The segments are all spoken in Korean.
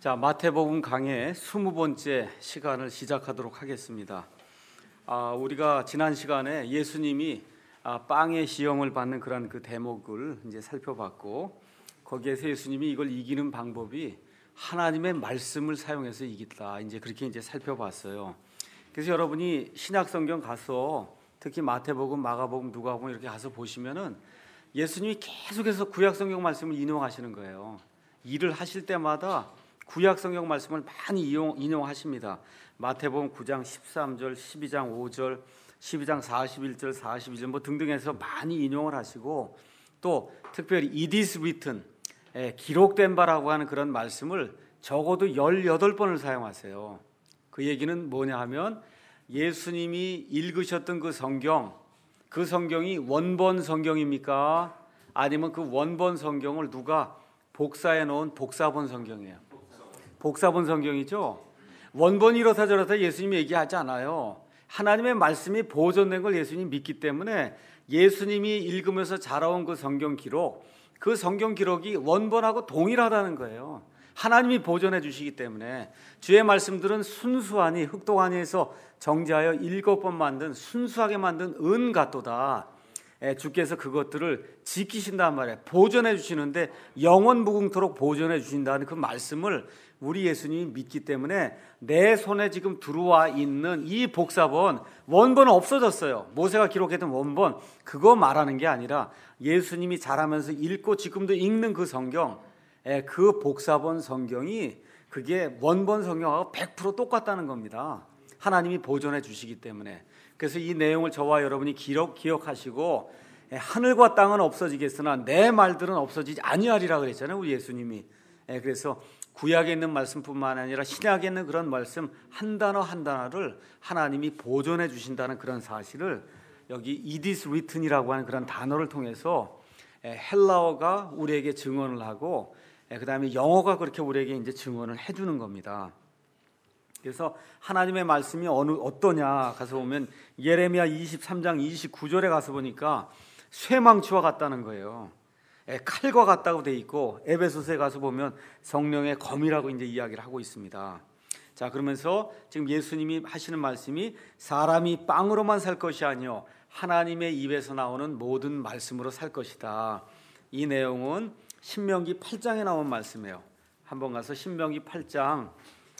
자, 마태복음 강의 20번째 시간을 시작하도록 하겠습니다. 우리가 지난 시간에 예수님이 빵의 시험을 받는 그런 그 대목을 이제 살펴봤고, 거기에서 예수님이 이걸 이기는 방법이 하나님의 말씀을 사용해서 이겼다. 이제 그렇게 이제 살펴봤어요. 그래서 여러분이 신약 성경 가서 특히 마태복음, 마가복음, 누가복음 이렇게 가서 보시면은 예수님이 계속해서 구약 성경 말씀을 인용하시는 거예요. 일을 하실 때마다 구약 성경 말씀을 많이 인용하십니다. 마태복음 9장 13절, 12장 5절, 12장 41절, 42절 뭐 등등해서 많이 인용을 하시고, 또 특별히 it is written, 기록된 바라고 하는 그런 말씀을 적어도 18번을 사용하세요. 그 얘기는 뭐냐 하면 예수님이 읽으셨던 그 성경이 원본 성경입니까? 아니면 그 원본 성경을 누가 복사해 놓은 복사본 성경이에요? 복사본 성경이죠. 원본이 이렇다 저렇다 예수님이 얘기하지 않아요. 하나님의 말씀이 보존된 걸 예수님이 믿기 때문에 예수님이 읽으면서 자라온 그 성경 기록이 원본하고 동일하다는 거예요. 하나님이 보존해 주시기 때문에 주의 말씀들은 순수하니 흙동안에서 정제하여 7번 만든 순수하게 만든 은 같도다. 주께서 그것들을 지키신단 말이에요. 보존해 주시는데 영원 무궁토록 보존해 주신다는 그 말씀을 우리 예수님이 믿기 때문에 내 손에 지금 들어와 있는 이 복사본, 원본은 없어졌어요. 모세가 기록했던 원본, 그거 말하는 게 아니라 예수님이 자라면서 읽고 지금도 읽는 그 성경, 그 복사본 성경이 그게 원본 성경하고 100% 똑같다는 겁니다. 하나님이 보존해 주시기 때문에. 그래서 이 내용을 저와 여러분이 기억하시고, 하늘과 땅은 없어지겠으나 내 말들은 없어지지 아니하리라 그랬잖아요, 우리 예수님이. 그래서 구약에 있는 말씀뿐만 아니라 신약에 있는 그런 말씀 한 단어 한 단어를 하나님이 보존해 주신다는 그런 사실을 여기 it is written이라고 하는 그런 단어를 통해서 헬라어가 우리에게 증언을 하고, 그 다음에 영어가 그렇게 우리에게 이제 증언을 해주는 겁니다. 그래서 하나님의 말씀이 어떠냐 가서 보면 예레미야 23장 29절에 가서 보니까 쇠망치와 같다는 거예요. 칼과 같다고 돼 있고, 에베소서에 가서 보면 성령의 검이라고 이제 이야기를 하고 있습니다. 자, 그러면서 지금 예수님이 하시는 말씀이 사람이 빵으로만 살 것이 아니요 하나님의 입에서 나오는 모든 말씀으로 살 것이다. 이 내용은 신명기 8장에 나온 말씀이에요. 한번 가서 신명기 8장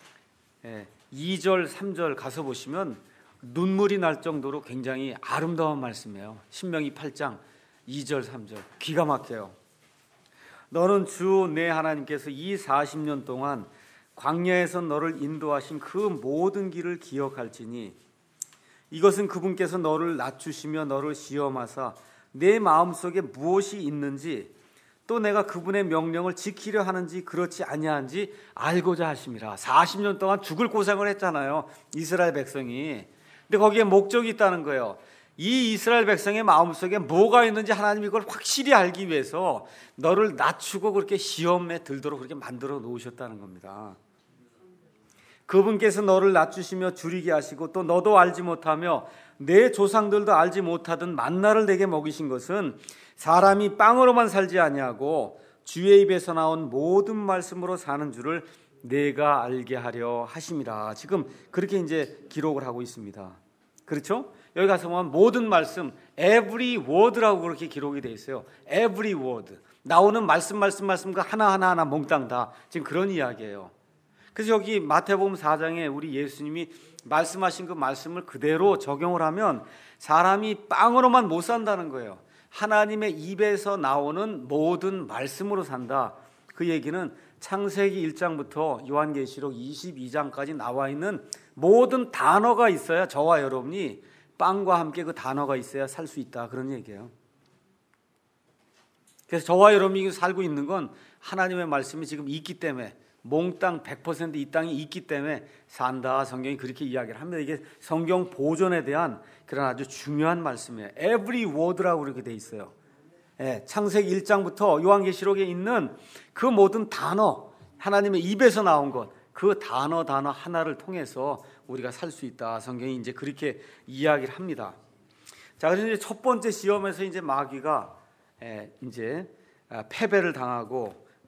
2절 3절 가서 보시면 눈물이 날 정도로 굉장히 아름다운 말씀이에요. 신명기 8장 2절 3절 기가 막혀요. 너는 주 내 하나님께서 이 40년 동안 광야에서 너를 인도하신 그 모든 길을 기억할지니 이것은 그분께서 너를 낮추시며 너를 시험하사 내 마음속에 무엇이 있는지 또 내가 그분의 명령을 지키려 하는지 그렇지 아니한지 알고자 하심이라. 40년 동안 죽을 고생을 했잖아요, 이스라엘 백성이. 근데 거기에 목적이 있다는 거예요. 이 이스라엘 백성의 마음속에 뭐가 있는지 하나님이 그걸 확실히 알기 위해서 너를 낮추고 그렇게 시험에 들도록 그렇게 만들어 놓으셨다는 겁니다. 그분께서 너를 낮추시며 줄이게 하시고 또 너도 알지 못하며 내 조상들도 알지 못하던 만나를 내게 먹이신 것은 사람이 빵으로만 살지 아니하고 주의 입에서 나온 모든 말씀으로 사는 줄을 내가 알게 하려 하심이라. 지금 그렇게 이제 기록을 하고 있습니다. 그렇죠? 여기 가서 보면 모든 말씀, every word라고 그렇게 기록이 되어 있어요. every word. 나오는 말씀과 하나하나 몽땅 다 지금 그런 이야기예요. 그래서 여기 마태복음 4장에 우리 예수님이 말씀하신 그 말씀을 그대로 적용을 하면 사람이 빵으로만 못 산다는 거예요. 하나님의 입에서 나오는 모든 말씀으로 산다. 그 얘기는 창세기 1장부터 요한계시록 22장까지 나와 있는 모든 단어가 있어야 저와 여러분이 빵과 함께 그 단어가 있어야 살 수 있다, 그런 얘기예요. 그래서 저와 여러분이 살고 있는 건 하나님의 말씀이 지금 있기 때문에, 몽땅 100% 이 땅에 있기 때문에 산다. 성경이 그렇게 이야기를 합니다. 이게 성경 보존에 대한 그런 아주 중요한 말씀이에요. every word라고 그렇게 돼 있어요. 창세기 1장부터 요한계시록에 있는 그 모든 단어, 하나님의 입에서 나온 것, 그 단어 하나를 통해서 우리가 살 수 있다. 성경이 이제 그렇게 이야기를 합니다. 자, 그래서 이제 첫 번째 시험에서 이제 마귀가 이제 패배를 당하고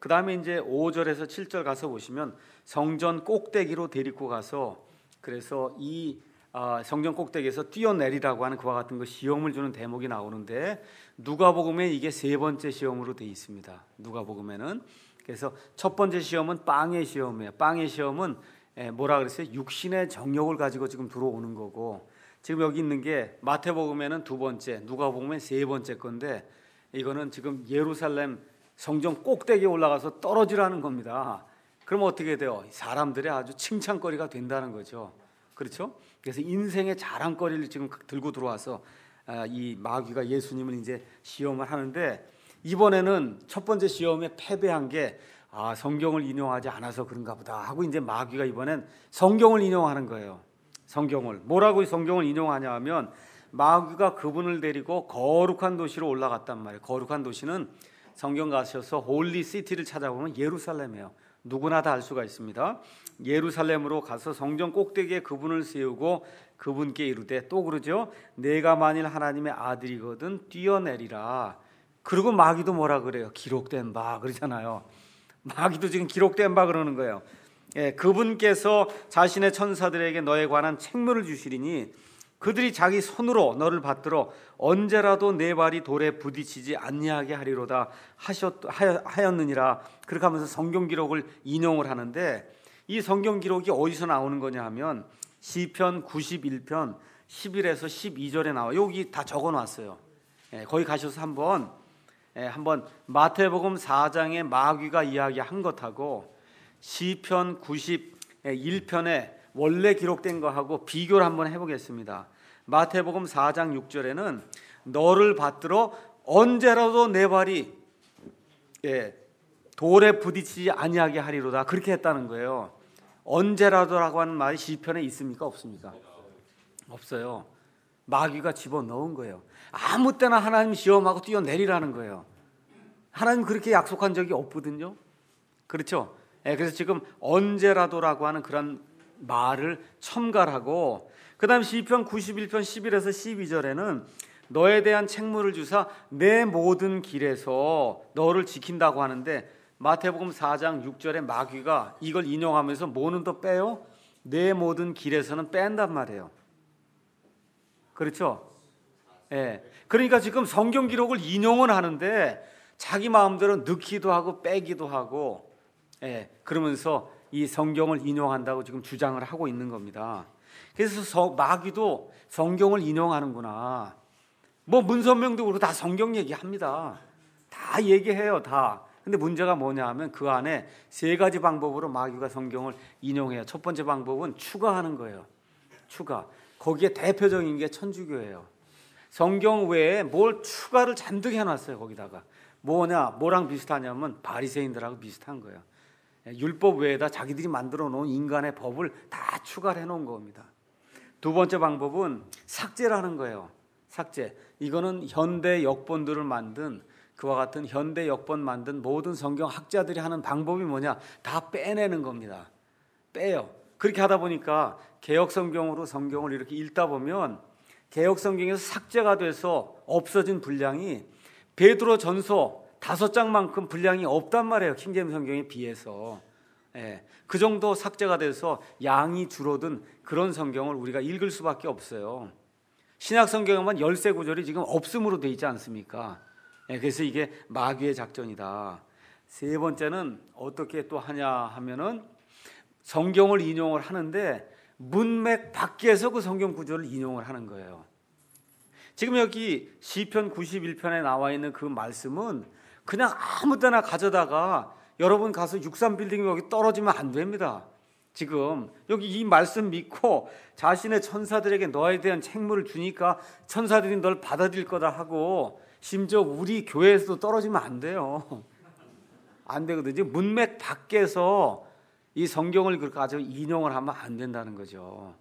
그 다음에 이제 5절에서 7절 가서 보시면 성전 꼭대기로 데리고 가서 그래서 이 성전 꼭대기에서 뛰어내리라고 하는 그와 같은 거 시험을 주는 대목이 나오는데 누가복음에 이게 세 번째 시험으로 돼 있습니다. 누가복음에는 그래서 첫 번째 시험은 빵의 시험이에요. 빵의 시험은 뭐라 그랬어요? 육신의 정욕을 가지고 지금 들어오는 거고 지금 여기 있는 게 마태복음에는 두 번째, 누가복음에 세 번째 건데 이거는 지금 예루살렘 성전 꼭대기에 올라가서 떨어지라는 겁니다. 그럼 어떻게 돼요? 사람들의 아주 칭찬거리가 된다는 거죠. 그렇죠? 그래서 인생의 자랑거리를 지금 들고 들어와서 이 마귀가 예수님을 이제 시험을 하는데 이번에는 첫 번째 시험에 패배한 게 성경을 인용하지 않아서 그런가 보다 하고 이제 마귀가 이번엔 성경을 인용하는 거예요. 성경을 뭐라고 성경을 인용하냐 하면 마귀가 그분을 데리고 거룩한 도시로 올라갔단 말이에요. 거룩한 도시는 성경 가셔서 홀리 시티를 찾아보면 예루살렘이에요. 누구나 다 알 수가 있습니다. 예루살렘으로 가서 성전 꼭대기에 그분을 세우고 그분께 이르되 또 그러죠. 내가 만일 하나님의 아들이거든 뛰어내리라. 그리고 마귀도 뭐라 그래요? 기록된 바 그러잖아요. 마귀도 지금 기록된 바 그러는 거예요. 그분께서 자신의 천사들에게 너에 관한 책무를 주시리니 그들이 자기 손으로 너를 받들어 언제라도 내 발이 돌에 부딪히지 아니하게 하리로다 하였느니라. 그렇게 하면서 성경 기록을 인용을 하는데 이 성경 기록이 어디서 나오는 거냐 하면 시편 91편 11에서 12절에 나와. 여기 다 적어놨어요. 거기 가셔서 한번 마태복음 4장에 마귀가 이야기한 것하고 시편 91편에 원래 기록된 거하고 비교를 한번 해보겠습니다. 마태복음 4장 6절에는 너를 받들어 언제라도 내 발이 돌에 부딪히지 아니하게 하리로다 그렇게 했다는 거예요. 언제라도라고 하는 말이 시편에 있습니까? 없습니까? 없어요. 마귀가 집어넣은 거예요. 아무 때나 하나님 시험하고 뛰어내리라는 거예요. 하나님 그렇게 약속한 적이 없거든요. 그렇죠? 그래서 지금 언제라도라고 하는 그런 말을 첨가하고 그 다음 시편 91편 11에서 12절에는 너에 대한 책무를 주사 내 모든 길에서 너를 지킨다고 하는데 마태복음 4장 6절에 마귀가 이걸 인용하면서 뭐는 더 빼요? 내 모든 길에서는 뺀단 말이에요. 그렇죠? 그러니까 지금 성경 기록을 인용은 하는데 자기 마음대로 넣기도 하고 빼기도 하고 그러면서 이 성경을 인용한다고 지금 주장을 하고 있는 겁니다. 그래서 마귀도 성경을 인용하는구나. 뭐 문선명도 그렇고 다 성경 얘기합니다. 다 얘기해요, 다. 근데 문제가 뭐냐 하면 그 안에 세 가지 방법으로 마귀가 성경을 인용해요. 첫 번째 방법은 추가하는 거예요. 추가. 거기에 대표적인 게 천주교예요. 성경 외에 뭘 추가를 잔뜩 해놨어요. 거기다가 뭐랑 비슷하냐면 바리새인들하고 비슷한 거예요. 율법 외에다 자기들이 만들어 놓은 인간의 법을 다 추가를 해놓은 겁니다. 두 번째 방법은 삭제라는 거예요. 삭제. 이거는 현대 역본들을 만든 그와 같은 현대 역본 만든 모든 성경 학자들이 하는 방법이 뭐냐? 다 빼내는 겁니다. 빼요. 그렇게 하다 보니까 개역 성경으로 성경을 이렇게 읽다 보면 개역 성경에서 삭제가 돼서 없어진 분량이 베드로 전서 5장만큼 분량이 없단 말이에요. 킹제임스 성경에 비해서. 그 정도 삭제가 돼서 양이 줄어든 그런 성경을 우리가 읽을 수밖에 없어요. 신약 성경에만 13구절이 지금 없음으로 되어 있지 않습니까? 그래서 이게 마귀의 작전이다. 세 번째는 어떻게 또 하냐 하면은 성경을 인용을 하는데 문맥 밖에서 그 성경 구절을 인용을 하는 거예요. 지금 여기 시편 91편에 나와 있는 그 말씀은 그냥 아무 때나 가져다가 여러분 가서 63빌딩이 여기 떨어지면 안 됩니다. 지금 여기 이 말씀 믿고 자신의 천사들에게 너에 대한 책무를 주니까 천사들이 널 받아들일 거다 하고 심지어 우리 교회에서도 떨어지면 안 돼요. 안 되거든요. 문맥 밖에서 이 성경을 그렇게 가지고 인용을 하면 안 된다는 거죠.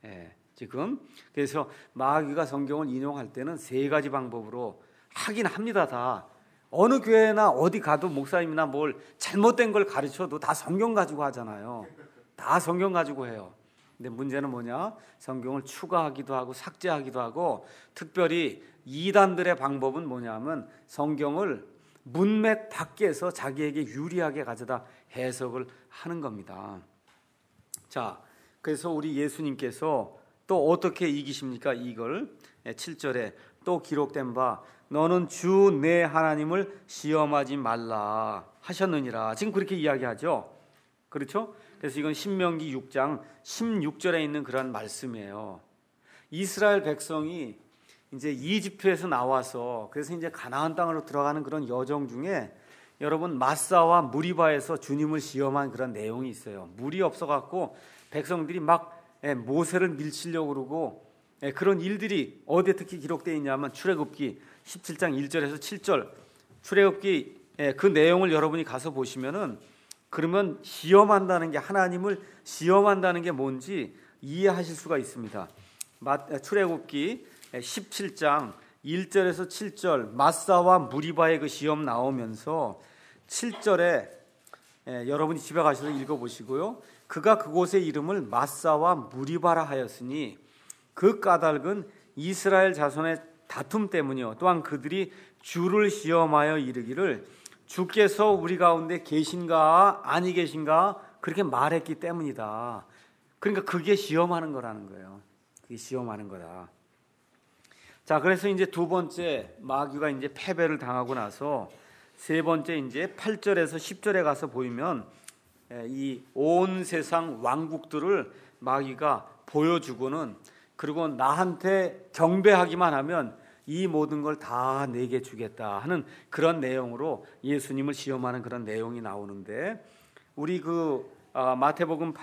지금 그래서 마귀가 성경을 인용할 때는 세 가지 방법으로 하긴 합니다. 다 어느 교회나 어디 가도 목사님이나 뭘 잘못된 걸 가르쳐도 다 성경 가지고 하잖아요. 다 성경 가지고 해요. 근데 문제는 뭐냐? 성경을 추가하기도 하고 삭제하기도 하고 특별히 이단들의 방법은 뭐냐면 성경을 문맥 밖에서 자기에게 유리하게 가져다 해석을 하는 겁니다. 자, 그래서 우리 예수님께서 또 어떻게 이기십니까? 이걸 7절에 또 기록된 바 너는 주 내 하나님을 시험하지 말라 하셨느니라. 지금 그렇게 이야기하죠. 그렇죠? 그래서 이건 신명기 6장 16절에 있는 그런 말씀이에요. 이스라엘 백성이 이제 이집트에서 나와서 그래서 이제 가나안 땅으로 들어가는 그런 여정 중에 여러분 마사와 무리바에서 주님을 시험한 그런 내용이 있어요. 물이 없어갖고 백성들이 막 모세를 밀치려고 그러고 그런 일들이 어디에 특히 기록되어 있냐면 출애굽기 17장 1절에서 7절 출애굽기 그 내용을 여러분이 가서 보시면은 그러면 시험한다는 게 하나님을 시험한다는 게 뭔지 이해하실 수가 있습니다. 출애굽기 17장 1절에서 7절 마사와 무리바의 그 시험 나오면서 7절에 여러분이 집에 가셔서 읽어보시고요. 그가 그곳의 이름을 마사와 무리바라 하였으니 그 까닭은 이스라엘 자손의 다툼 때문이요 또한 그들이 주를 시험하여 이르기를 주께서 우리 가운데 계신가 아니 계신가 그렇게 말했기 때문이다. 그러니까 그게 시험하는 거라는 거예요. 그게 시험하는 거다. 자, 그래서 이제 두 번째 마귀가 이제 패배를 당하고 나서 세 번째 이제 8절에서 10절에 가서 보이면 이 온 세상 왕국들을 마귀가 보여주고는 그리고 나한테 경배하기만 하면 이 모든 걸 다 내게 주겠다 하는 그런 내용으로 예수님을 시험하는 그런 내용이 나오는데 우리 그 마태복음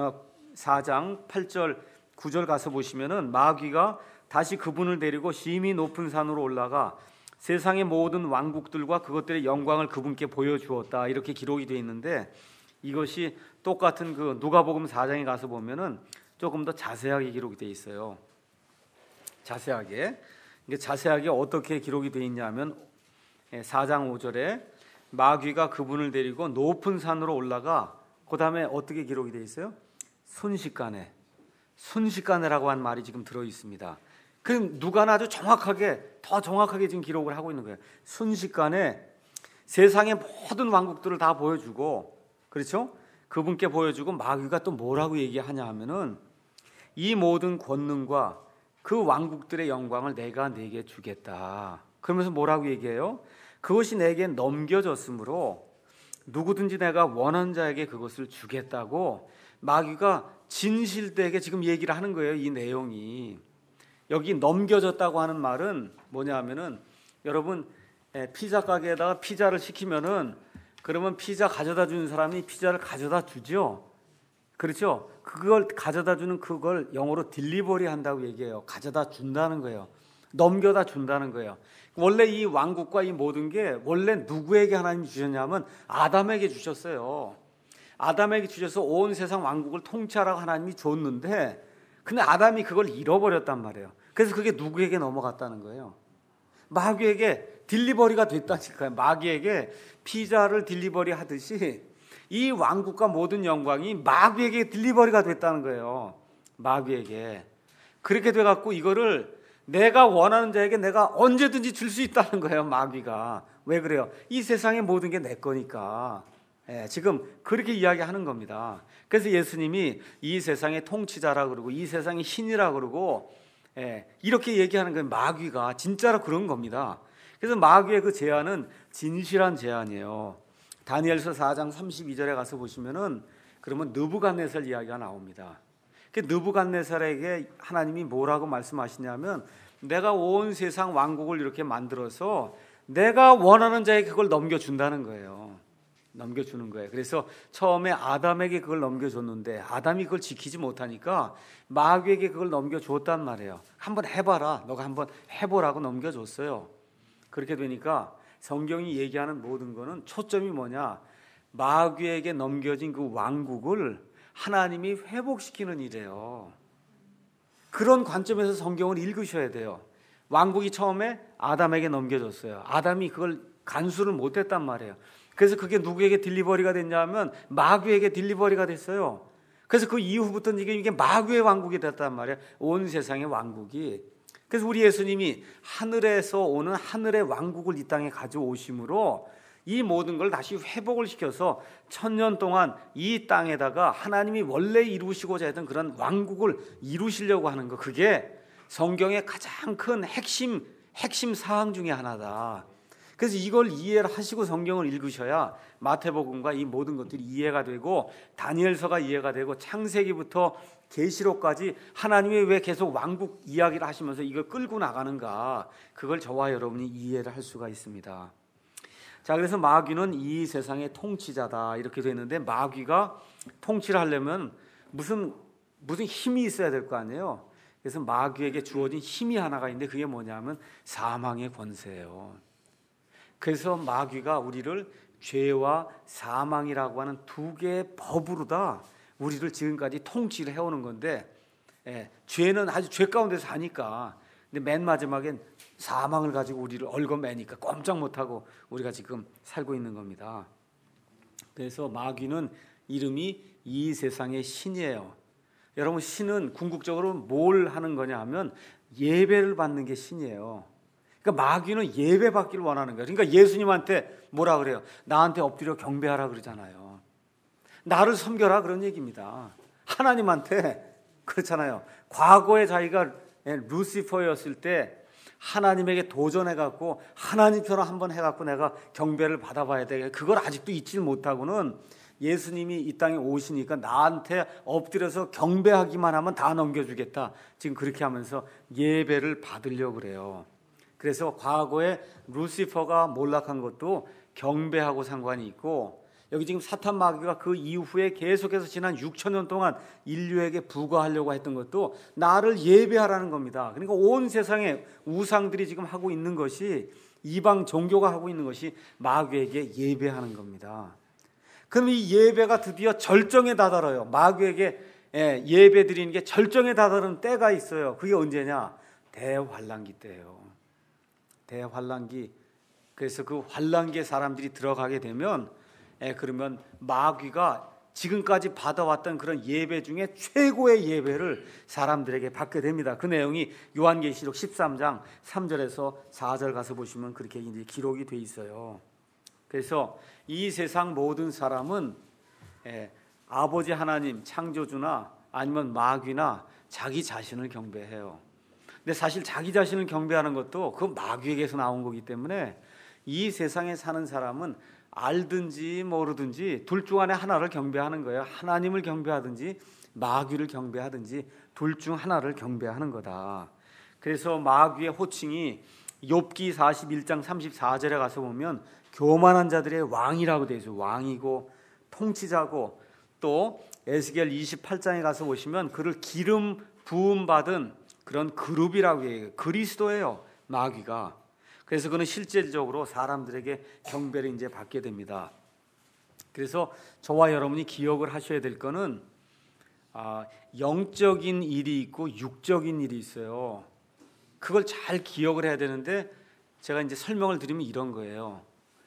4장 8절 9절 가서 보시면은 마귀가 다시 그분을 데리고 심히 높은 산으로 올라가 세상의 모든 왕국들과 그것들의 영광을 그분께 보여주었다 이렇게 기록이 되어 있는데 이것이 똑같은 그 누가복음 4장에 가서 보면은 조금 더 자세하게 기록이 되어 있어요. 자세하게 어떻게 기록이 되어 있냐면 4장 5절에 마귀가 그분을 데리고 높은 산으로 올라가 그 다음에 어떻게 기록이 되어 있어요? 순식간에라고 한 말이 지금 들어 있습니다. 그럼 누가는 아주 더 정확하게 지금 기록을 하고 있는 거예요. 순식간에 세상의 모든 왕국들을 다 보여주고, 그렇죠? 그분께 보여주고 마귀가 또 뭐라고 얘기하냐 하면은 이 모든 권능과 그 왕국들의 영광을 내가 네게 주겠다. 그러면서 뭐라고 얘기해요? 그것이 내게 넘겨졌으므로 누구든지 내가 원하는 자에게 그것을 주겠다고 마귀가 진실되게 지금 얘기를 하는 거예요. 이 내용이. 여기 넘겨졌다고 하는 말은 뭐냐 하면은 여러분 피자 가게에다가 피자를 시키면은 그러면 피자 가져다 주는 사람이 피자를 가져다 주죠. 그렇죠? 그걸 가져다 주는 그걸 영어로 딜리버리 한다고 얘기해요. 가져다 준다는 거예요. 넘겨다 준다는 거예요. 원래 이 왕국과 이 모든 게 원래 누구에게 하나님이 주셨냐면 아담에게 주셨어요. 아담에게 주셔서 온 세상 왕국을 통치하라고 하나님이 줬는데 근데 아담이 그걸 잃어버렸단 말이에요. 그래서 그게 누구에게 넘어갔다는 거예요. 마귀에게 딜리버리가 됐다니까요. 마귀에게 피자를 딜리버리 하듯이 이 왕국과 모든 영광이 마귀에게 딜리버리가 됐다는 거예요. 마귀에게. 그렇게 돼갖고 이거를 내가 원하는 자에게 내가 언제든지 줄 수 있다는 거예요. 마귀가. 왜 그래요? 이 세상의 모든 게 내 거니까. 지금 그렇게 이야기하는 겁니다. 그래서 예수님이 이 세상의 통치자라 그러고 이 세상의 신이라 그러고 이렇게 얘기하는 건 마귀가 진짜로 그런 겁니다. 그래서 마귀의 그 제안은 진실한 제안이에요. 다니엘서 4장 32절에 가서 보시면은 그러면 느부갓네살 이야기가 나옵니다. 그 느부갓네살에게 하나님이 뭐라고 말씀하시냐면 내가 온 세상 왕국을 이렇게 만들어서 내가 원하는 자에게 그걸 넘겨준다는 거예요. 넘겨주는 거예요. 그래서 처음에 아담에게 그걸 넘겨줬는데 아담이 그걸 지키지 못하니까 마귀에게 그걸 넘겨줬단 말이에요. 한번 해봐라. 너가 한번 해보라고 넘겨줬어요. 그렇게 되니까 성경이 얘기하는 모든 거는 초점이 뭐냐? 마귀에게 넘겨진 그 왕국을 하나님이 회복시키는 일이에요. 그런 관점에서 성경을 읽으셔야 돼요. 왕국이 처음에 아담에게 넘겨졌어요. 아담이 그걸 간수를 못했단 말이에요. 그래서 그게 누구에게 딜리버리가 됐냐면 마귀에게 딜리버리가 됐어요. 그래서 그 이후부터는 이게 마귀의 왕국이 됐단 말이에요. 온 세상의 왕국이. 그래서 우리 예수님이 하늘에서 오는 하늘의 왕국을 이 땅에 가져오심으로 이 모든 걸 다시 회복을 시켜서 1000년 동안 이 땅에다가 하나님이 원래 이루시고자 했던 그런 왕국을 이루시려고 하는 거, 그게 성경의 가장 큰 핵심 사항 중에 하나다. 그래서 이걸 이해를 하시고 성경을 읽으셔야 마태복음과 이 모든 것들이 이해가 되고 다니엘서가 이해가 되고 창세기부터 계시록까지 하나님이 왜 계속 왕국 이야기를 하시면서 이걸 끌고 나가는가, 그걸 저와 여러분이 이해를 할 수가 있습니다. 자, 그래서 마귀는 이 세상의 통치자다 이렇게 되는데, 마귀가 통치를 하려면 무슨 힘이 있어야 될 거 아니에요. 그래서 마귀에게 주어진 힘이 하나가 있는데 그게 뭐냐면 사망의 권세예요. 그래서 마귀가 우리를 죄와 사망이라고 하는 두 개의 법으로 다 우리를 지금까지 통치를 해오는 건데, 죄는 아주 죄 가운데 사니까, 근데 맨 마지막엔 사망을 가지고 우리를 얽어매니까 꼼짝 못하고 우리가 지금 살고 있는 겁니다. 그래서 마귀는 이름이 이 세상의 신이에요. 여러분, 신은 궁극적으로 뭘 하는 거냐 하면 예배를 받는 게 신이에요. 그러니까 마귀는 예배 받기를 원하는 거예요. 그러니까 예수님한테 뭐라 그래요? 나한테 엎드려 경배하라 그러잖아요. 나를 섬겨라 그런 얘기입니다. 하나님한테 그렇잖아요. 과거에 자기가 루시퍼였을 때 하나님에게 도전해갖고 하나님처럼 한번 해갖고 내가 경배를 받아봐야 돼. 그걸 아직도 잊지 못하고는 예수님이 이 땅에 오시니까 나한테 엎드려서 경배하기만 하면 다 넘겨주겠다. 지금 그렇게 하면서 예배를 받으려고 그래요. 그래서 과거에 루시퍼가 몰락한 것도 경배하고 상관이 있고, 여기 지금 사탄 마귀가 그 이후에 계속해서 지난 6000년 동안 인류에게 부과하려고 했던 것도 나를 예배하라는 겁니다. 그러니까 온 세상에 우상들이 지금 하고 있는 것이, 이방 종교가 하고 있는 것이 마귀에게 예배하는 겁니다. 그럼 이 예배가 드디어 절정에 다다라요. 마귀에게 예배 드리는 게 절정에 다다른 때가 있어요. 그게 언제냐? 대환란기 때예요. 대환란기. 그래서 그 환란기에 사람들이 들어가게 되면, 그러면 마귀가 지금까지 받아왔던 그런 예배 중에 최고의 예배를 사람들에게 받게 됩니다. 그 내용이 요한계시록 13장 3절에서 4절 가서 보시면 그렇게 이제 기록이 돼 있어요. 그래서 이 세상 모든 사람은 아버지 하나님 창조주나 아니면 마귀나 자기 자신을 경배해요. 근데 사실 자기 자신을 경배하는 것도 그 마귀에게서 나온 거기 때문에 이 세상에 사는 사람은 알든지 모르든지 둘 중 안에 하나를 경배하는 거예요. 하나님을 경배하든지 마귀를 경배하든지 둘 중 하나를 경배하는 거다. 그래서 마귀의 호칭이 욥기 41장 34절에 가서 보면 교만한 자들의 왕이라고 되어 있어요. 왕이고 통치자고, 또 에스겔 28장에 가서 보시면 그를 기름 부음 받은 그런 그룹이라고 해요. 그리스도예요, 마귀가. 그래서 그는 실질적으로 사람들에게 경배를 이제 받게 됩니다. 그래서 저와 여러분이 기억을 하셔야 될 거는 영적인 일이 있고 육적인 일이 있어요. 그걸 잘 기억을 해야 되는데, 제가 이제 설명을 드리면 이런 거예요.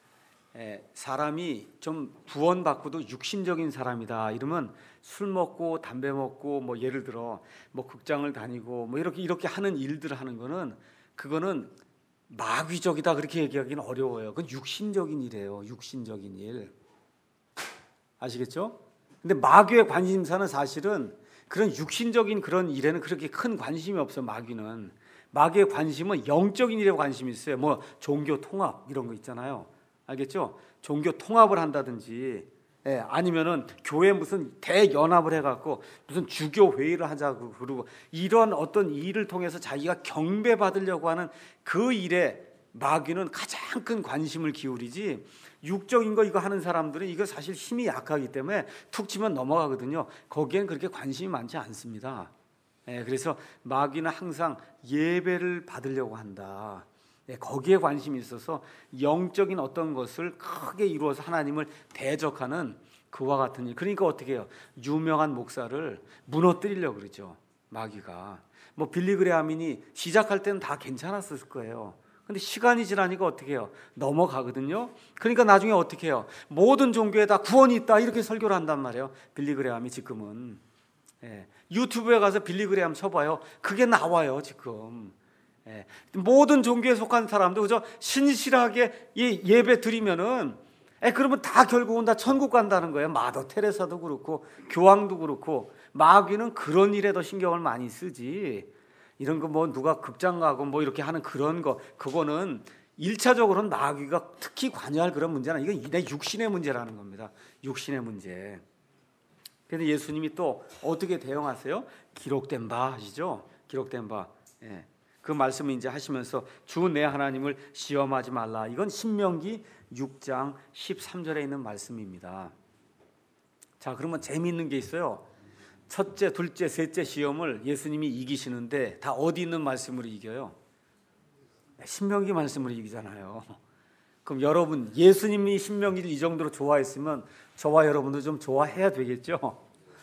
사람이 좀 구원받고도 육신적인 사람이다 이러면 술 먹고 담배 먹고 뭐 예를 들어 뭐 극장을 다니고 뭐 이렇게 하는 일들을 하는 거는, 그거는 마귀적이다 그렇게 얘기하기는 어려워요. 그건 육신적인 일이에요. 육신적인 일. 아시겠죠? 근데 마귀의 관심사는 사실은 그런 육신적인 그런 일에는 그렇게 큰 관심이 없어요. 마귀의 관심은 영적인 일에 관심이 있어요. 뭐 종교 통합 이런 거 있잖아요. 알겠죠? 종교 통합을 한다든지, 아니면은 교회 무슨 대연합을 해갖고 무슨 주교 회의를 하자고 그러고, 이런 어떤 일을 통해서 자기가 경배받으려고 하는 그 일에 마귀는 가장 큰 관심을 기울이지, 육적인 거 이거 하는 사람들은 이거 사실 힘이 약하기 때문에 툭 치면 넘어가거든요. 거기엔 그렇게 관심이 많지 않습니다. 그래서 마귀는 항상 예배를 받으려고 한다. 거기에 관심이 있어서 영적인 어떤 것을 크게 이루어서 하나님을 대적하는 그와 같은 일. 그러니까 어떻게 해요? 유명한 목사를 무너뜨리려고 그러죠, 마귀가. 뭐 빌리 그레함이 시작할 때는 다 괜찮았을 거예요. 근데 시간이 지나니까 어떻게 해요? 넘어가거든요. 그러니까 나중에 어떻게 해요? 모든 종교에 다 구원이 있다 이렇게 설교를 한단 말이에요, 빌리 그레함이 지금은. 유튜브에 가서 빌리 그레함 쳐봐요. 그게 나와요 지금. 모든 종교에 속한 사람도 그저 신실하게 예배 드리면은 그러면 다 결국은 다 천국 간다는 거예요. 마더 테레사도 그렇고 교황도 그렇고. 마귀는 그런 일에 더 신경을 많이 쓰지. 이런 거 뭐 누가 극장 가고 뭐 이렇게 하는 그런 거, 그거는 1차적으로는 마귀가 특히 관여할 그런 문제는 이건 내 육신의 문제라는 겁니다. 육신의 문제. 그런데 예수님이 또 어떻게 대응하세요? 기록된 바 하시죠. 기록된 바. 그 말씀을 이제 하시면서 주 내 하나님을 시험하지 말라. 이건 신명기 6장 13절에 있는 말씀입니다. 자, 그러면 재미있는 게 있어요. 첫째, 둘째, 셋째 시험을 예수님이 이기시는데 다 어디 있는 말씀으로 이겨요? 신명기 말씀으로 이기잖아요. 그럼 여러분, 예수님이 신명기를 이 정도로 좋아했으면 저와 여러분도 좀 좋아해야 되겠죠?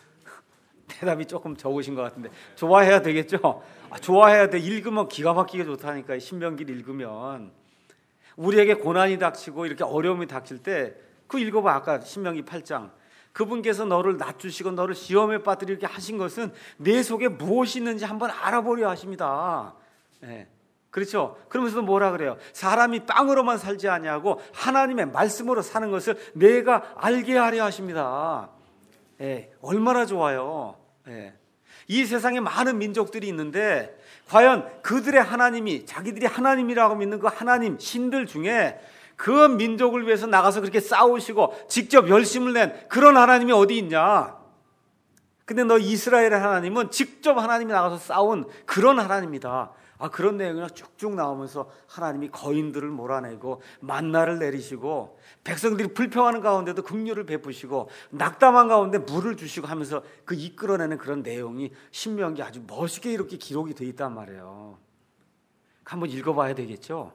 대답이 조금 적으신 것 같은데 좋아해야 되겠죠? 좋아해야 돼. 읽으면 기가 막히게 좋다니까요. 신명기를 읽으면 우리에게 고난이 닥치고 이렇게 어려움이 닥칠 때 그 읽어봐. 아까 신명기 8장. 그분께서 너를 낮추시고 너를 시험에 빠뜨리게 하신 것은 내 속에 무엇이 있는지 한번 알아보려 하십니다. 그렇죠? 그러면서도 뭐라 그래요? 사람이 빵으로만 살지 아니하고 하나님의 말씀으로 사는 것을 내가 알게 하려 하십니다. 얼마나 좋아요. 이 세상에 많은 민족들이 있는데 과연 그들의 하나님이 자기들이 하나님이라고 믿는 그 하나님 신들 중에 그 민족을 위해서 나가서 그렇게 싸우시고 직접 열심을 낸 그런 하나님이 어디 있냐? 근데 너 이스라엘의 하나님은 직접 하나님이 나가서 싸운 그런 하나님이다. 그런 내용이 쭉쭉 나오면서 하나님이 거인들을 몰아내고 만나를 내리시고 백성들이 불평하는 가운데도 긍휼을 베푸시고 낙담한 가운데 물을 주시고 하면서 그 이끌어내는 그런 내용이 신명기 아주 멋있게 이렇게 기록이 돼 있단 말이에요. 한번 읽어봐야 되겠죠.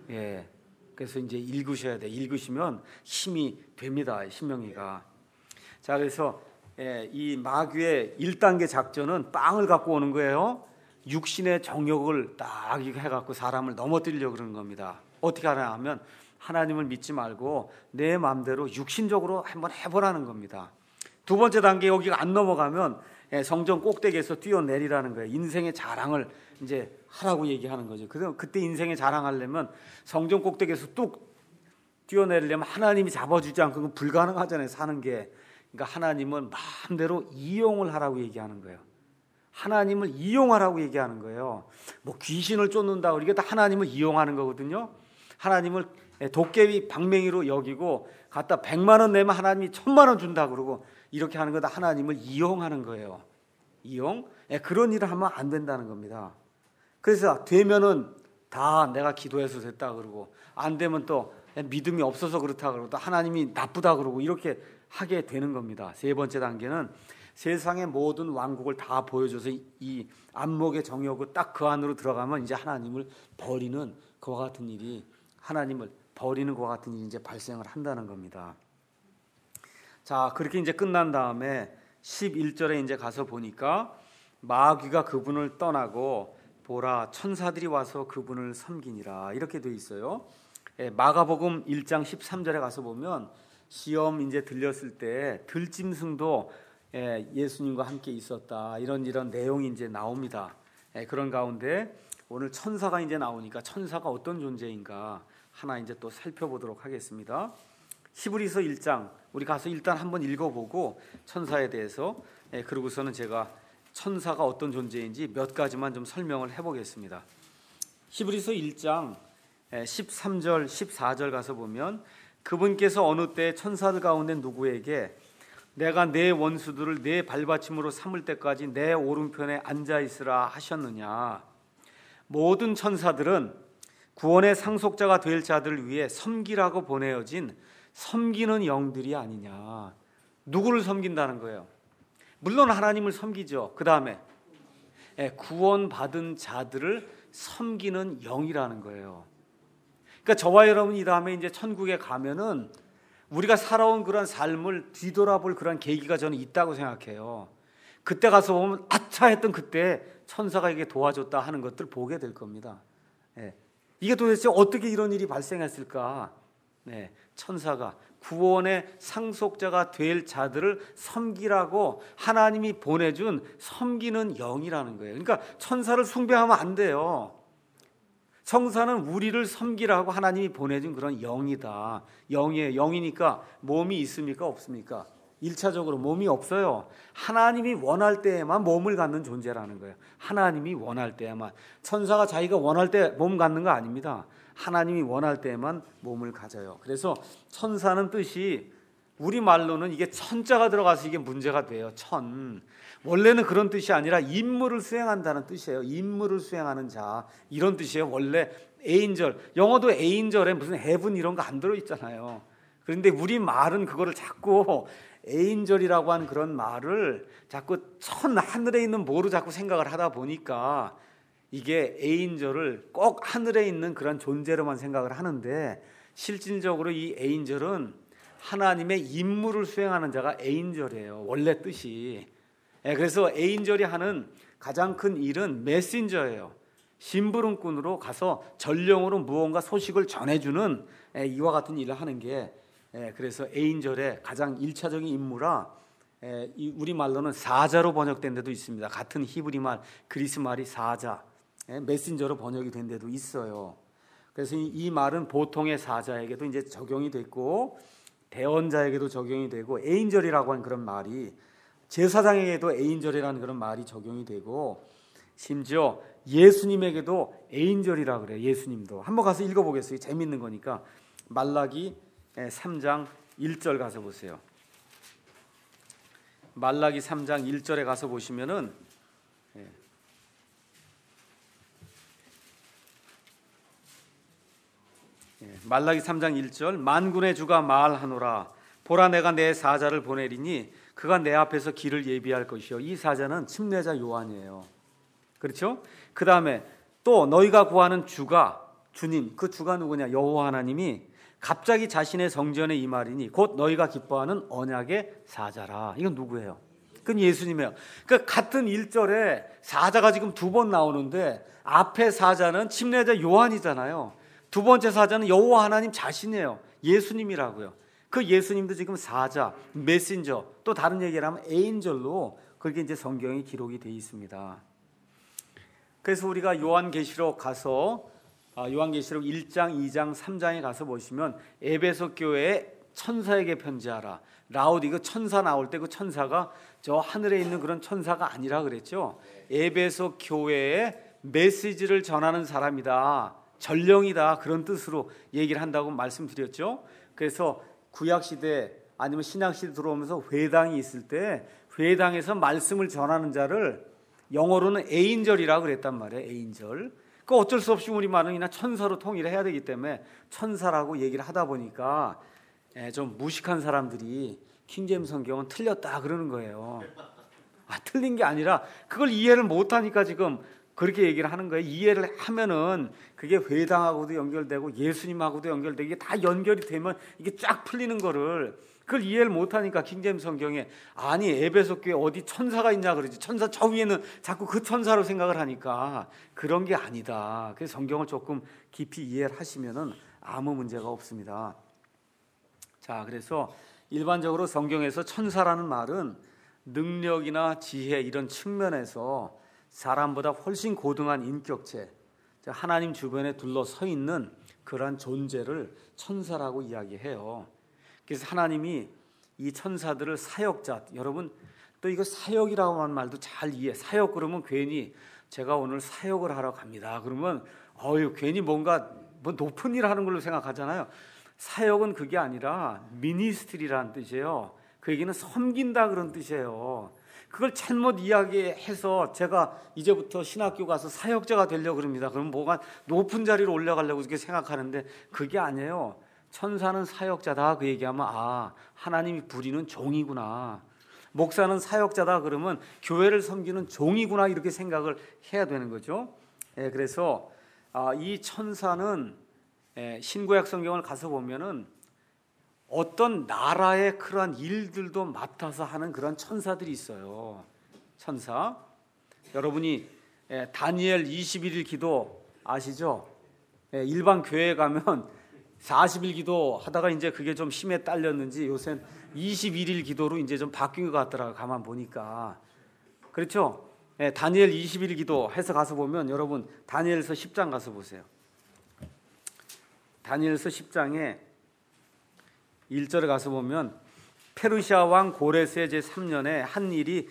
그래서 이제 읽으셔야 돼. 읽으시면 힘이 됩니다. 신명기가. 자, 그래서 이 마귀의 1단계 작전은 빵을 갖고 오는 거예요. 육신의 정욕을 딱 해갖고 사람을 넘어뜨리려고 그러는 겁니다. 어떻게 하냐 하면 하나님을 믿지 말고 내 마음대로 육신적으로 한번 해보라는 겁니다. 두 번째 단계 여기가 안 넘어가면 성전 꼭대기에서 뛰어내리라는 거예요. 인생의 자랑을 이제 하라고 얘기하는 거죠. 그때 인생의 자랑하려면 성전 꼭대기에서 뚝 뛰어내리려면 하나님이 잡아주지 않고 그건 불가능하잖아요. 사는 게. 그러니까 하나님은 마음대로 이용을 하라고 얘기하는 거예요. 하나님을 이용하라고 얘기하는 거예요. 뭐 귀신을 쫓는다 그러니까 다 하나님을 이용하는 거거든요. 하나님을 도깨비 방맹이로 여기고 갖다 100만 원 내면 하나님이 1000만 원 준다 그러고 이렇게 하는 거 다 하나님을 이용하는 거예요. 이용? 그런 일을 하면 안 된다는 겁니다. 그래서 되면은 다 내가 기도해서 됐다 그러고 안 되면 또 믿음이 없어서 그렇다 그러고 또 하나님이 나쁘다 그러고 이렇게 하게 되는 겁니다. 세 번째 단계는 세상의 모든 왕국을 다 보여줘서 이 안목의 정욕을 딱 그 안으로 들어가면 이제 하나님을 버리는 그와 같은 일이 하나님을 버리는 것과 같은 일이 이제 발생을 한다는 겁니다. 자, 그렇게 이제 끝난 다음에 11절에 이제 가서 보니까 마귀가 그분을 떠나고 보라 천사들이 와서 그분을 섬기니라 이렇게 돼 있어요. 마가복음 1장 13절에 가서 보면 시험 이제 들렸을 때 들짐승도 예수님과 함께 있었다 이런 내용이 이제 나옵니다. 그런 가운데 오늘 천사가 이제 나오니까 천사가 어떤 존재인가 하나 이제 또 살펴보도록 하겠습니다. 히브리서 1장 우리 가서 일단 한번 읽어보고 천사에 대해서 그러고서는 제가 천사가 어떤 존재인지 몇 가지만 좀 설명을 해보겠습니다. 히브리서 1장 13절 14절 가서 보면 그분께서 어느 때 천사들 가운데 누구에게 내가 내 원수들을 내 발받침으로 삼을 때까지 내 오른편에 앉아있으라 하셨느냐. 모든 천사들은 구원의 상속자가 될 자들을 위해 섬기라고 보내어진 섬기는 영들이 아니냐. 누구를 섬긴다는 거예요? 물론 하나님을 섬기죠. 그 다음에 구원받은 자들을 섬기는 영이라는 거예요. 그러니까 저와 여러분이 이 다음에 이제 천국에 가면은 우리가 살아온 그런 삶을 뒤돌아볼 그런 계기가 저는 있다고 생각해요. 그때 가서 보면 아차 했던 그때 천사가 이게 도와줬다 하는 것들 보게 될 겁니다. 이게 도대체 어떻게 이런 일이 발생했을까? 천사가 구원의 상속자가 될 자들을 섬기라고 하나님이 보내준 섬기는 영이라는 거예요. 그러니까 천사를 숭배하면 안 돼요. 천사는 우리를 섬기라고 하나님이 보내준 그런 영이다. 영이에요. 영이니까 몸이 있습니까? 없습니까? 1차적으로 몸이 없어요. 하나님이 원할 때에만 몸을 갖는 존재라는 거예요. 하나님이 원할 때에만. 천사가 자기가 원할 때 몸 갖는 거 아닙니다. 하나님이 원할 때에만 몸을 가져요. 그래서 천사는 뜻이 우리말로는 이게 천자가 들어가서 이게 문제가 돼요. 원래는 그런 뜻이 아니라 임무를 수행한다는 뜻이에요. 임무를 수행하는 자, 이런 뜻이에요. 원래 에인절, 영어도 에인절에 무슨 헤븐 이런 거 안 들어있잖아요. 그런데 우리 말은 그거를 자꾸 에인절이라고 하는 그런 말을 자꾸 하늘에 있는 뭐로 자꾸 생각을 하다 보니까 이게 에인절을 꼭 하늘에 있는 그런 존재로만 생각을 하는데, 실질적으로 이 에인절은 하나님의 임무를 수행하는 자가 에인절이에요. 원래 뜻이. 그래서 에인절이 하는 가장 큰 일은 메신저예요. 심부름꾼으로 가서 전령으로 무언가 소식을 전해주는 이와 같은 일을 하는 게, 그래서 에인절의 가장 1차적인 임무라 우리말로는 사자로 번역된 데도 있습니다. 같은 히브리말 그리스 말이 사자, 메신저로 번역이 된 데도 있어요. 그래서 이 말은 보통의 사자에게도 이제 적용이 됐고, 대언자에게도 적용이 되고, 에인절이라고 하는 그런 말이 제사장에게도 에인절이라는 그런 말이 적용이 되고, 심지어 예수님에게도 에인절이라 그래요. 예수님도 한번 가서 읽어보겠어요. 재밌는 거니까. 말라기 3장 1절 가서 보세요. 말라기 3장 1절에 가서 보시면은 말라기 3장 1절, 만군의 주가 말하노라, 보라 내가 내 사자를 보내리니 그가 내 앞에서 길을 예비할 것이요. 이 사자는 침례자 요한이에요. 그렇죠? 그 다음에 또 너희가 구하는 주가, 주님, 그 주가 누구냐? 여호와 하나님이 갑자기 자신의 성전에 임하리니 곧 너희가 기뻐하는 언약의 사자라. 이건 누구예요? 그건 예수님이에요. 그러니까 같은 1절에 사자가 지금 2번 나오는데, 앞에 사자는 침례자 요한이잖아요. 두 번째 사자는 여호와 하나님 자신이에요. 예수님이라고요. 그 예수님도 지금 사자, 메신저, 또 다른 얘기를 하면 에인절로 그렇게 이제 성경이 기록이 되어 있습니다. 그래서 우리가 요한계시록 가서 요한계시록 1장, 2장, 3장에 가서 보시면 에베소 교회에 천사에게 편지하라. 라우디그 천사 나올 때 그 천사가 저 하늘에 있는 그런 천사가 아니라 그랬죠. 에베소 교회에 메시지를 전하는 사람이다. 전령이다. 그런 뜻으로 얘기를 한다고 말씀드렸죠. 그래서 구약시대 아니면 신약시대 들어오면서 회당이 있을 때 회당에서 말씀을 전하는 자를 영어로는 에인절이라고 그랬단 말이에요. 에인절. 그 어쩔 수 없이 우리말은 그냥 천사로 통일을 해야 되기 때문에 천사라고 얘기를 하다 보니까 좀 무식한 사람들이 킹제임스 성경은 틀렸다 그러는 거예요. 틀린 게 아니라 그걸 이해를 못하니까 지금 그렇게 얘기를 하는 거예요. 이해를 하면은 그게 회당하고도 연결되고 예수님하고도 연결되고 이게 다 연결이 되면 이게 쫙 풀리는 거를, 그걸 이해를 못하니까 킹제임스 성경에 아니 에베소 교회 어디 천사가 있냐 그러지. 천사 저 위에는 자꾸 그 천사로 생각을 하니까 그런 게 아니다. 그래서 성경을 조금 깊이 이해를 하시면은 아무 문제가 없습니다. 자, 그래서 일반적으로 성경에서 천사라는 말은 능력이나 지혜 이런 측면에서 사람보다 훨씬 고등한 인격체, 하나님 주변에 둘러서 있는 그러한 존재를 천사라고 이야기해요. 그래서 하나님이 이 천사들을 사역자, 여러분 또 이거 사역이라고 하는 말도 잘 이해. 사역 그러면 괜히 제가 오늘 사역을 하러 갑니다. 그러면 괜히 뭔가 뭐 높은 일 하는 걸로 생각하잖아요. 사역은 그게 아니라 미니스트리라는 뜻이에요. 그 얘기는 섬긴다 그런 뜻이에요. 그걸 잘못 이야기해서 제가 이제부터 신학교 가서 사역자가 되려고 그럽니다. 그럼 뭐가 높은 자리로 올라가려고 이렇게 생각하는데 그게 아니에요. 천사는 사역자다 그 얘기하면 하나님이 부리는 종이구나. 목사는 사역자다 그러면 교회를 섬기는 종이구나 이렇게 생각을 해야 되는 거죠. 그래서 이 천사는 신구약 성경을 가서 보면은 어떤 나라의 그러한 일들도 맡아서 하는 그런 천사들이 있어요. 천사. 여러분이 다니엘 21일 기도 아시죠? 일반 교회에 가면 40일 기도 하다가 이제 그게 좀 힘에 딸렸는지 요새 21일 기도로 이제 좀 바뀐 것 같더라고요. 가만 보니까. 그렇죠? 다니엘 21일 기도 해서 가서 보면 여러분 다니엘서 10장 가서 보세요. 다니엘서 10장에 1절에 가서 보면 페르시아 왕 고레스의 제3년에 한 일이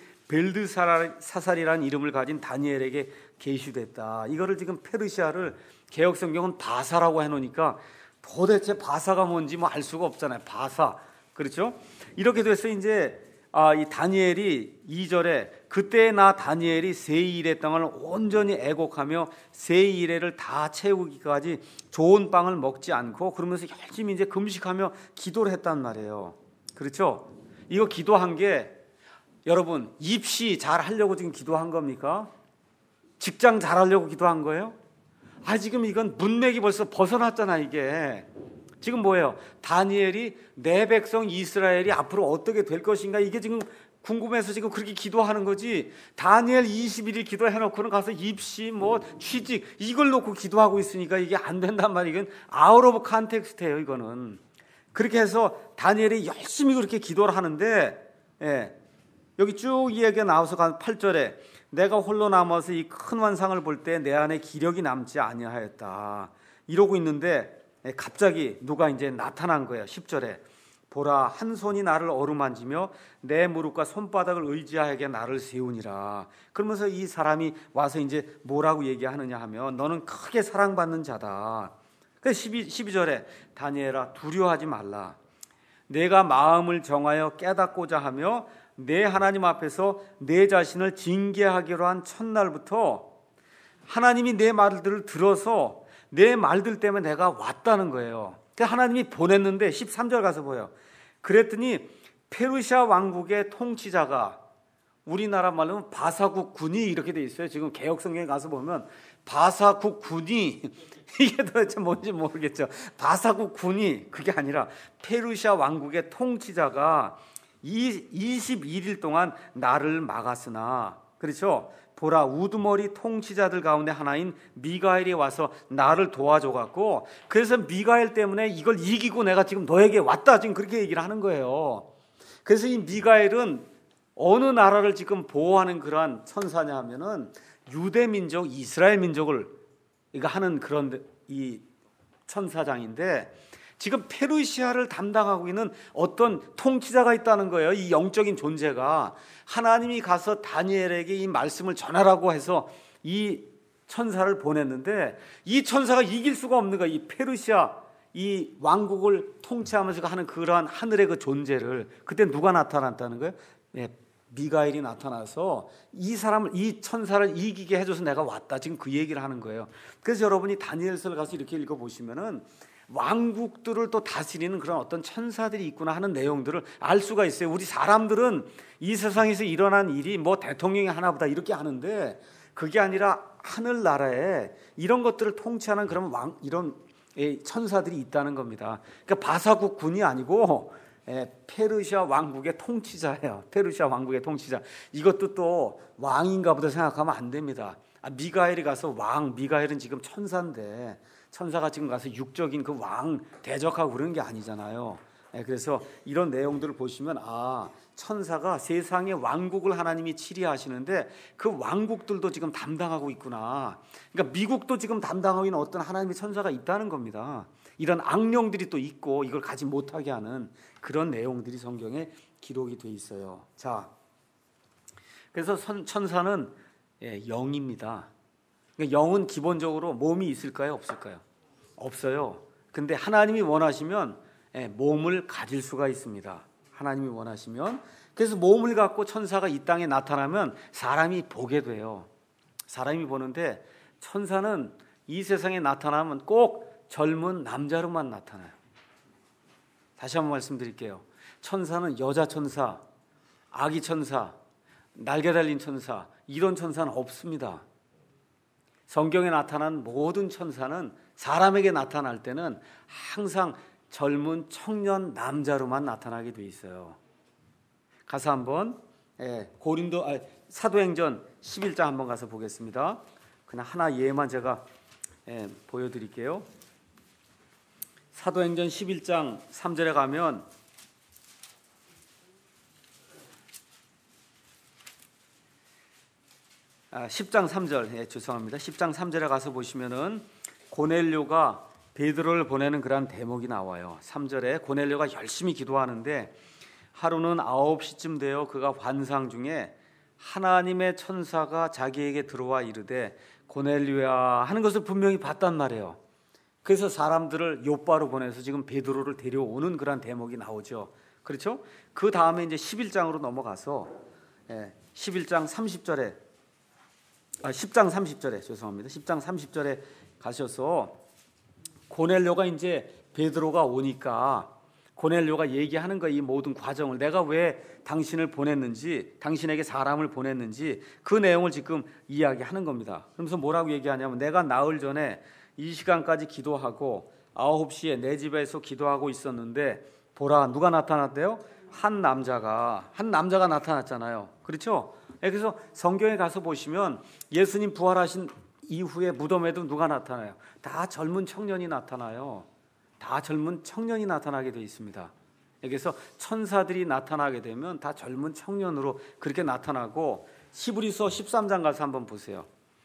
벨드사살이라는 이름을 가진 다니엘에게 계시됐다. 이거를 지금 페르시아를 개역성경은 바사라고 해놓으니까 도대체 바사가 뭔지 뭐 알 수가 없잖아요. 바사, 그렇죠? 이렇게 돼서 이제 이 다니엘이 2절에 그때 나 다니엘이 세2일의 땅을 온전히 애곡하며 세2일을 다 채우기까지 좋은 빵을 먹지 않고 그러면서 열심히 이제 금식하며 기도를 했단 말이에요. 그렇죠? 이거 기도한 게 여러분 입시 잘 하려고 지금 기도한 겁니까? 직장 잘 하려고 기도한 거예요? 지금 이건 문맥이 벌써 벗어났잖아. 이게 지금 뭐예요? 다니엘이 내 백성 이스라엘이 앞으로 어떻게 될 것인가, 이게 지금 궁금해서 지금 그렇게 기도하는 거지. 다니엘 21일 기도해놓고는 가서 입시 뭐 취직 이걸 놓고 기도하고 있으니까 이게 안 된단 말이에요. 이건 아웃 오브 컨텍스트예요. 이거는 그렇게 해서 다니엘이 열심히 그렇게 기도를 하는데, 여기 쭉 이야기가 나와서 8절에 내가 홀로 남아서 이 큰 환상을 볼 때 내 안에 기력이 남지 아니하였다 이러고 있는데 갑자기 누가 이제 나타난 거예요. 10절에 보라, 한 손이 나를 어루만지며 내 무릎과 손바닥을 의지하게 나를 세우니라. 그러면서 이 사람이 와서 이제 뭐라고 얘기하느냐 하면 너는 크게 사랑받는 자다. 그래서 12절에 다니엘아 두려워하지 말라. 내가 마음을 정하여 깨닫고자 하며 내 하나님 앞에서 내 자신을 징계하기로 한 첫날부터 하나님이 내 말들을 들어서 내 말들 때문에 내가 왔다는 거예요. 하나님이 보냈는데 13절 가서 보여. 그랬더니 페르시아 왕국의 통치자가, 우리나라 말로는 바사국 군이 이렇게 돼 있어요. 지금 개역성경에 가서 보면 바사국 군이 이게 도대체 뭔지 모르겠죠. 바사국 군이 그게 아니라 페르시아 왕국의 통치자가 21일 동안 나를 막았으나, 그렇죠? 보라, 우두머리 통치자들 가운데 하나인 미가엘이 와서 나를 도와줘갖고, 그래서 미가엘 때문에 이걸 이기고 내가 지금 너에게 왔다, 지금 그렇게 얘기를 하는 거예요. 그래서 이 미가엘은 어느 나라를 지금 보호하는 그러한 천사냐 하면은 유대 민족, 이스라엘 민족을 이거 하는 그런 이 천사장인데, 지금 페르시아를 담당하고 있는 어떤 통치자가 있다는 거예요. 이 영적인 존재가. 하나님이 가서 다니엘에게 이 말씀을 전하라고 해서 이 천사를 보냈는데, 이 천사가 이길 수가 없는 거예요. 이 페르시아 이 왕국을 통치하면서 하는 그러한 하늘의 그 존재를. 그때 누가 나타났다는 거예요? 미가엘이 나타나서 이 사람을, 이 천사를 이기게 해줘서 내가 왔다, 지금 그 얘기를 하는 거예요. 그래서 여러분이 다니엘서를 가서 이렇게 읽어보시면은 왕국들을 또 다스리는 그런 어떤 천사들이 있구나 하는 내용들을 알 수가 있어요. 우리 사람들은 이 세상에서 일어난 일이 뭐 대통령이 하나보다 이렇게 하는데, 그게 아니라 하늘나라에 이런 것들을 통치하는 그런 이런 천사들이 있다는 겁니다. 그러니까 바사국 군이 아니고 페르시아 왕국의 통치자예요. 페르시아 왕국의 통치자. 이것도 또 왕인가 보다 생각하면 안 됩니다. 미가엘이 가서 왕, 미가엘은 지금 천사인데 천사가 지금 가서 육적인 그 왕 대적하고 그러는 게 아니잖아요. 그래서 이런 내용들을 보시면 천사가 세상의 왕국을 하나님이 치리하시는데 그 왕국들도 지금 담당하고 있구나. 그러니까 미국도 지금 담당하고 있는 어떤 하나님의 천사가 있다는 겁니다. 이런 악령들이 또 있고 이걸 가지 못하게 하는 그런 내용들이 성경에 기록이 돼 있어요. 자, 그래서 천사는 영입니다. 영은 기본적으로 몸이 있을까요? 없을까요? 없어요. 근데 하나님이 원하시면 몸을 가질 수가 있습니다. 하나님이 원하시면. 그래서 몸을 갖고 천사가 이 땅에 나타나면 사람이 보게 돼요. 사람이 보는데 천사는 이 세상에 나타나면 꼭 젊은 남자로만 나타나요. 다시 한번 말씀드릴게요. 천사는 여자 천사, 아기 천사, 날개 달린 천사, 이런 천사는 없습니다. 성경에 나타난 모든 천사는 사람에게 나타날 때는 항상 젊은 청년 남자로만 나타나게 돼 있어요. 가서 한번 사도행전 11장 한번 가서 보겠습니다. 그냥 하나 예만 제가 보여드릴게요. 사도행전 11장 3절에 가면 아, 10장 3절, 죄송합니다. 10장 3절에 가서 보시면은 고넬료가 베드로를 보내는 그런 대목이 나와요. 3절에 고넬료가 열심히 기도하는데 하루는 9시쯤 되어 그가 환상 중에 하나님의 천사가 자기에게 들어와 이르되 고넬료야 하는 것을 분명히 봤단 말이에요. 그래서 사람들을 욥바로 보내서 지금 베드로를 데려오는 그런 대목이 나오죠. 그렇죠? 그 다음에 이제 11장으로 넘어가서 11장 30절에 10장 30절에 죄송합니다. 10장 30절에 가셔서 고넬료가 이제 베드로가 오니까 고넬료가 얘기하는 거야. 이 모든 과정을 내가 왜 당신을 보냈는지, 당신에게 사람을 보냈는지 그 내용을 지금 이야기하는 겁니다. 그러면서 뭐라고 얘기하냐면 내가 나흘 전에 이 시간까지 기도하고 9시에 내 집에서 기도하고 있었는데 보라 누가 나타났대요? 한 남자가 나타났잖아요. 그렇죠? 그래서 성경에 가서 보시면 예수님 부활하신 이후에 무덤에도 누가 나타나요? 다 젊은 청년이 나타나요. 다 젊은 청년이 나타나게 되어 있습니다. 그래서 천사들이 나타나게 되면 다 젊은 청년으로 그렇게 나타나고 히브리서 13장 가서 한번 보세요.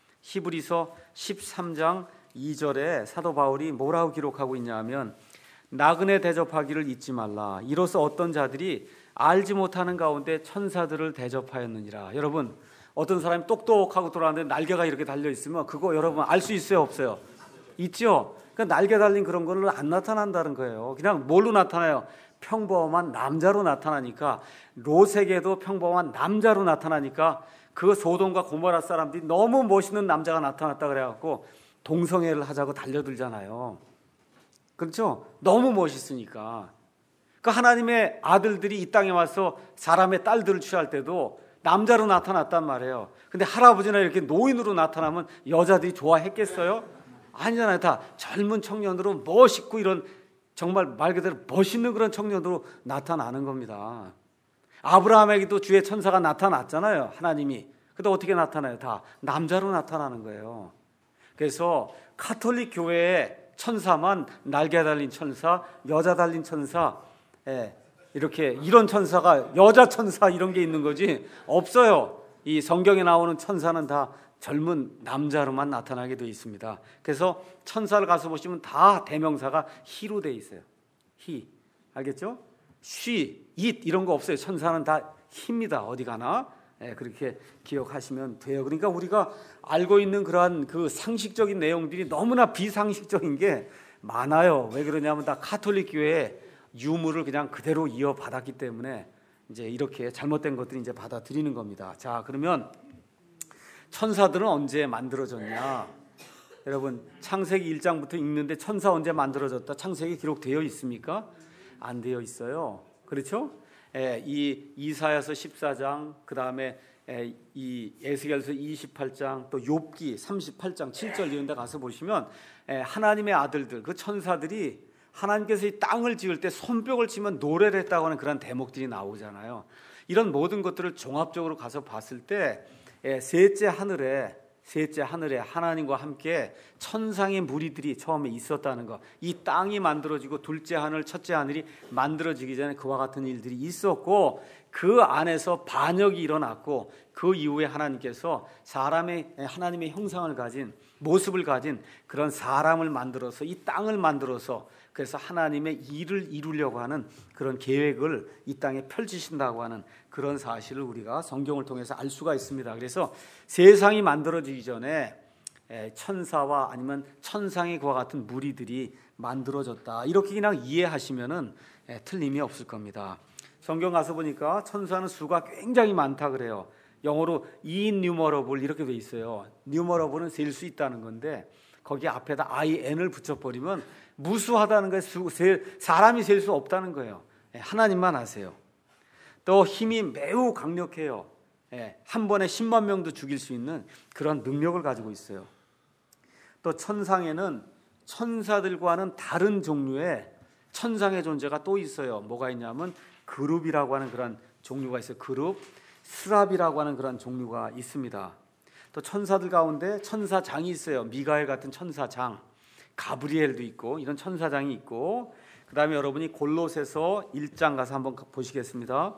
히브리서 13장 2절에 사도 바울이 뭐라고 기록하고 있냐면 나그네 대접하기를 잊지 말라. 이로써 어떤 자들이 알지 못하는 가운데 천사들을 대접하였느니라. 여러분 어떤 사람이 똑똑하고 돌아왔는데 날개가 이렇게 달려 있으면 그거 여러분 알 수 있어요 없어요? 있죠. 그러니까 날개 달린 그런 거는 안 나타난다는 거예요. 그냥 뭘로 나타나요? 평범한 남자로 나타나니까 롯에게도 평범한 남자로 나타나니까 그 소돔과 고모라 사람들이 너무 멋있는 남자가 나타났다 그래갖고 동성애를 하자고 달려들잖아요. 그렇죠? 너무 멋있으니까. 그 하나님의 아들들이 이 땅에 와서 사람의 딸들을 취할 때도 남자로 나타났단 말이에요. 근데 할아버지나 이렇게 노인으로 나타나면 여자들이 좋아했겠어요? 아니잖아요. 다 젊은 청년으로 멋있고 이런 정말 말 그대로 멋있는 그런 청년으로 나타나는 겁니다. 아브라함에게도 주의 천사가 나타났잖아요. 하나님이. 근데 어떻게 나타나요? 다 남자로 나타나는 거예요. 그래서 가톨릭 교회의 천사만 날개 달린 천사, 여자 달린 천사, 이렇게 이런 천사가 여자 천사 이런 게 있는 거지 없어요. 이 성경에 나오는 천사는 다 젊은 남자로만 나타나게 되어 있습니다. 그래서 천사를 가서 보시면 다 대명사가 히로 되어 있어요. 히. 알겠죠? 쉬, 잇 이런 거 없어요. 천사는 다 히입니다. 어디 가나. 그렇게 기억하시면 돼요. 그러니까 우리가 알고 있는 그러한 그 상식적인 내용들이 너무나 비상식적인 게 많아요. 왜 그러냐면 다 가톨릭 교회의 유물을 그냥 그대로 이어받았기 때문에 이제 이렇게 잘못된 것들이 이제 받아들이는 겁니다. 자, 그러면 천사들은 언제 만들어졌냐? 여러분 창세기 1장부터 읽는데 천사 언제 만들어졌다? 창세기 기록되어 있습니까? 안 되어 있어요. 그렇죠? 이 이사야서 14장, 그 다음에 이 에스겔서 28장, 또 욥기 38장 7절 이런 데 가서 보시면 하나님의 아들들, 그 천사들이 하나님께서 이 땅을 지을 때 손뼉을 치면 노래를 했다고 하는 그런 대목들이 나오잖아요. 이런 모든 것들을 종합적으로 가서 봤을 때 셋째 하늘에 하나님과 함께 천상의 무리들이 처음에 있었다는 것, 이 땅이 만들어지고 둘째 하늘, 첫째 하늘이 만들어지기 전에 그와 같은 일들이 있었고 그 안에서 반역이 일어났고 그 이후에 하나님께서 하나님의 형상을 가진 모습을 가진 그런 사람을 만들어서 이 땅을 만들어서 그래서 하나님의 일을 이루려고 하는 그런 계획을 이 땅에 펼치신다고 하는 그런 사실을 우리가 성경을 통해서 알 수가 있습니다. 그래서 세상이 만들어지기 전에 천사와 아니면 천상의 그와 같은 무리들이 만들어졌다. 이렇게 그냥 이해하시면은 틀림이 없을 겁니다. 성경 가서 보니까 천사는 수가 굉장히 많다 그래요. 영어로 innumerable 이렇게 돼 있어요. numerable은 셀 수 있다는 건데 거기 앞에다 in을 붙여버리면 무수하다는 거예요. 사람이 셀 수 없다는 거예요. 하나님만 아세요. 또 힘이 매우 강력해요. 한 번에 10만 명도 죽일 수 있는 그런 능력을 가지고 있어요. 또 천상에는 천사들과는 다른 종류의 천상의 존재가 또 있어요. 뭐가 있냐면 그룹이라고 하는 그런 종류가 있어요. 그룹, 스랍이라고 하는 그런 종류가 있습니다. 또 천사들 가운데 천사장이 있어요. 미가엘 같은 천사장, 가브리엘도 있고 이런 천사장이 있고, 그 다음에 여러분이 골로새서 1장 가서 한번 보시겠습니다.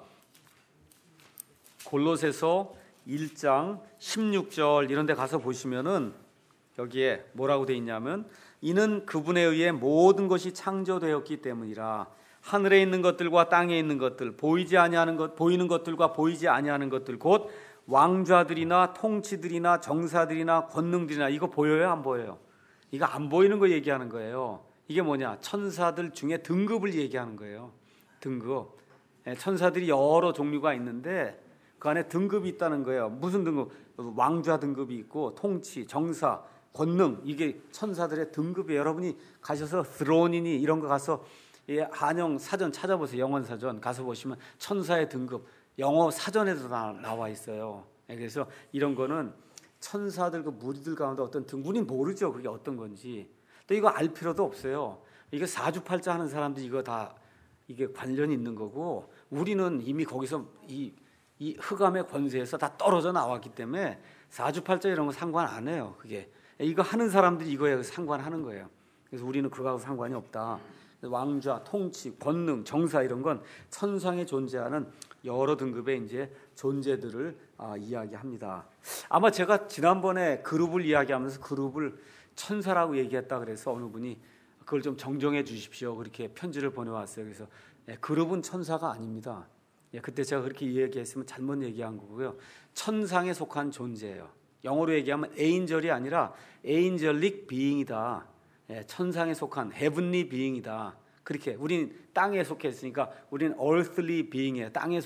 골로새서 1장 16절 이런 데 가서 보시면은 여기에 뭐라고 돼 있냐면 이는 그분에 의해 모든 것이 창조되었기 때문이라. 하늘에 있는 것들과 땅에 있는 것들, 보이지 아니하는 것, 보이는 것들과 보이지 아니하는 것들, 곧 왕좌들이나 통치들이나 정사들이나 권능들이나. 이거 보여요, 안 보여요? 이거 안 보이는 거 얘기하는 거예요. 이게 뭐냐? 천사들 중에 등급을 얘기하는 거예요. 등급. 천사들이 여러 종류가 있는데 그 안에 등급이 있다는 거예요. 무슨 등급? 왕좌 등급이 있고 통치, 정사, 권능, 이게 천사들의 등급이에요. 여러분이 가셔서 스론이니 이런 거 가서 한영 사전 찾아보세요. 영원 사전 가서 보시면 천사의 등급 영어 사전에도 나와 있어요. 그래서 이런 거는 천사들 그 무리들 가운데 어떤 등급, 우리는 모르죠. 그게 어떤 건지. 또 이거 알 필요도 없어요. 이거 사주팔자 하는 사람들이 이거 다 이게 관련이 있는 거고, 우리는 이미 거기서 이 흑암의 권세에서 다 떨어져 나왔기 때문에 사주팔자 이런 거 상관 안 해요. 그게 이거 하는 사람들이 이거에 상관하는 거예요. 그래서 우리는 그거하고 상관이 없다. 왕좌, 통치, 권능, 정사 이런 건 천상에 존재하는 여러 등급의 이제 존재들을 이야기합니다. 아마 제가 지난번에 그룹을 이야기하면서 그룹을 천사라고 얘기했다 그래서 어느 분이 그걸 좀 정정해 주십시오. 그렇게 편지를 보내왔어요. 그래서 그룹은 천사가 아닙니다. 그때 제가 그렇게 얘기했으면 잘못 얘기한 거고요. 천상에 속한 존재예요. 영어로 얘기하면 에인절이 아니라 에인절릭 비잉이다. 천상에 속한 헤븐리 비잉이다. 그렇게 우린 땅에 속했으니까 우린 earthly being이에요. 땅에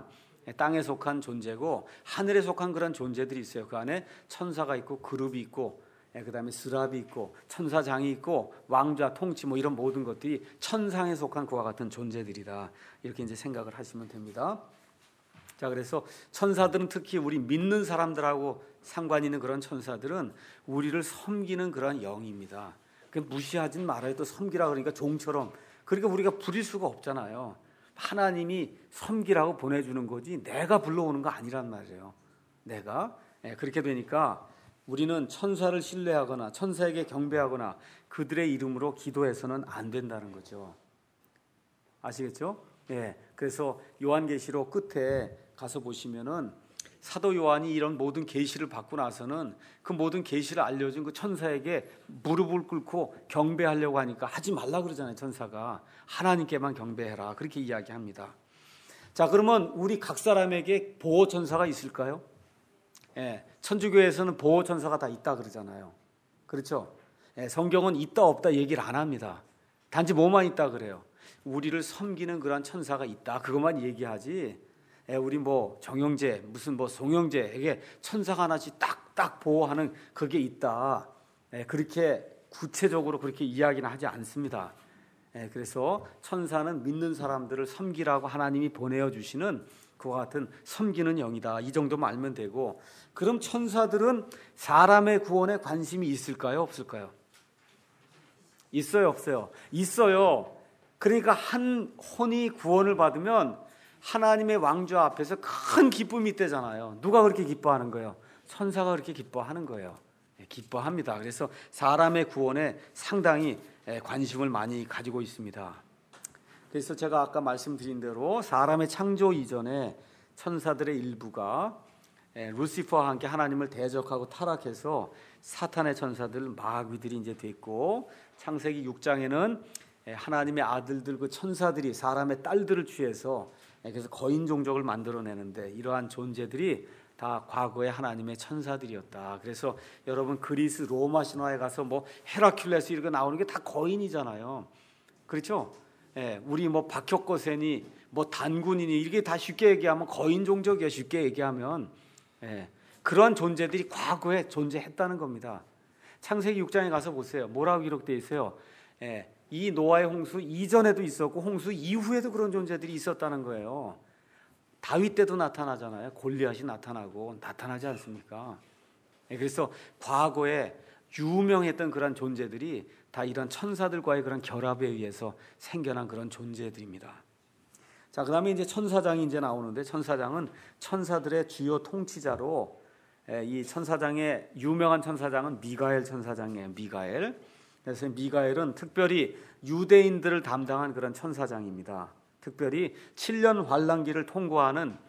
속한 존재고, 하늘에 속한 그런 존재들이 있어요. 그 안에 천사가 있고 그룹이 있고, 그 다음에 스랍이 있고 천사장이 있고 왕좌, 통치 뭐 이런 모든 것들이 천상에 속한 그와 같은 존재들이다. 이렇게 이제 생각을 하시면 됩니다. 자, 그래서 천사들은 특히 우리 믿는 사람들하고 상관 있는 그런 천사들은 우리를 섬기는 그런 영입니다. 무시하진 말아요. 또 섬기라 그러니까 종처럼. 그러니까 우리가 부릴 수가 없잖아요. 하나님이 섬기라고 보내주는 거지 내가 불러오는 거 아니란 말이에요. 내가. 그렇게 되니까 우리는 천사를 신뢰하거나 천사에게 경배하거나 그들의 이름으로 기도해서는 안 된다는 거죠. 아시겠죠? 그래서 요한계시록 끝에 가서 보시면은 사도 요한이 이런 모든 계시를 받고 나서는 그 모든 계시를 알려준 그 천사에게 무릎을 꿇고 경배하려고 하니까 하지 말라 그러잖아요. 천사가 하나님께만 경배해라 그렇게 이야기합니다. 자, 그러면 우리 각 사람에게 보호 천사가 있을까요? 천주교에서는 보호 천사가 다 있다 그러잖아요. 그렇죠? 성경은 있다 없다 얘기를 안 합니다. 단지 뭐만 있다 그래요? 우리를 섬기는 그런 천사가 있다 그것만 얘기하지. 우리 뭐 정영재 무슨 뭐 송영재에게 천사가 하나씩 딱딱 보호하는 그게 있다. 그렇게 구체적으로 그렇게 이야기는 하지 않습니다. 그래서 천사는 믿는 사람들을 섬기라고 하나님이 보내어 주시는 그와 같은 섬기는 영이다. 이 정도만 알면 되고, 그럼 천사들은 사람의 구원에 관심이 있을까요? 없을까요? 있어요? 없어요? 있어요. 그러니까 한 혼이 구원을 받으면 하나님의 왕좌 앞에서 큰 기쁨이 있대잖아요. 누가 그렇게 기뻐하는 거예요? 천사가 그렇게 기뻐하는 거예요. 기뻐합니다. 그래서 사람의 구원에 상당히 관심을 많이 가지고 있습니다. 그래서 제가 아까 말씀드린 대로 사람의 창조 이전에 천사들의 일부가 루시퍼와 함께 하나님을 대적하고 타락해서 사탄의 천사들 마귀들이 이제 됐고, 창세기 6장에는 하나님의 아들들 그 천사들이 사람의 딸들을 취해서 그래서 거인 종족을 만들어내는데, 이러한 존재들이 다 과거의 하나님의 천사들이었다. 그래서 여러분 그리스 로마 신화에 가서 뭐 헤라큘레스 이런 거 나오는 게 다 거인이잖아요. 그렇죠? 우리 뭐 박혁거세니 뭐 단군이니 이게 다 쉽게 얘기하면 거인 종족이야. 쉽게 얘기하면 그러한 존재들이 과거에 존재했다는 겁니다. 창세기 6장에 가서 보세요. 뭐라고 기록되어 있어요? 이 노아의 홍수 이전에도 있었고 홍수 이후에도 그런 존재들이 있었다는 거예요. 다윗 때도 나타나잖아요. 골리앗이 나타나지 않습니까? 그래서 과거에 유명했던 그런 존재들이 다 이런 천사들과의 그런 결합에 의해서 생겨난 그런 존재들입니다. 자, 그다음에 이제 천사장이 이제 나오는데, 천사장은 천사들의 주요 통치자로, 이 천사장의 유명한 천사장은 미가엘 천사장이에요. 미가엘. 그래서 미가엘은 특별히 유대인들을 담당한 그런 천사장입니다. 특별히 7년 환란기를 통과하는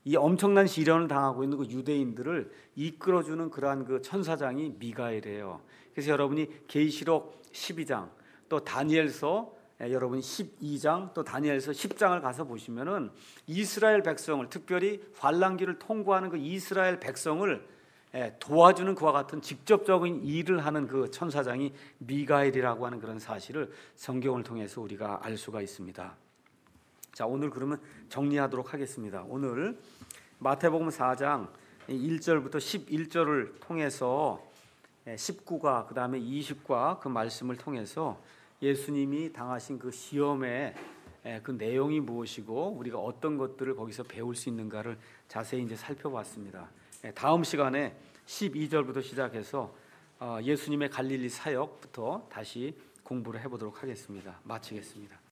이 엄청난 시련을 당하고 있는 그 유대인들을 이끌어주는 그러한 그 천사장이 미가엘이에요. 그래서 여러분이 계시록 12장 또 다니엘서 여러분 12장 또 다니엘서 10장을 가서 보시면은 이스라엘 백성을, 특별히 환란기를 통과하는 그 이스라엘 백성을 도와주는 그와 같은 직접적인 일을 하는 그 천사장이 미가엘이라고 하는 그런 사실을 성경을 통해서 우리가 알 수가 있습니다. 자, 오늘 그러면 정리하도록 하겠습니다. 오늘 마태복음 4장 1절부터 11절을 통해서 19과 그다음에 20과 그 말씀을 통해서 예수님이 당하신 그 시험의 그 내용이 무엇이고 우리가 어떤 것들을 거기서 배울 수 있는가를 자세히 이제 살펴봤습니다. 다음 시간에 12절부터 시작해서 예수님의 갈릴리 사역부터 다시 공부를 해보도록 하겠습니다. 마치겠습니다.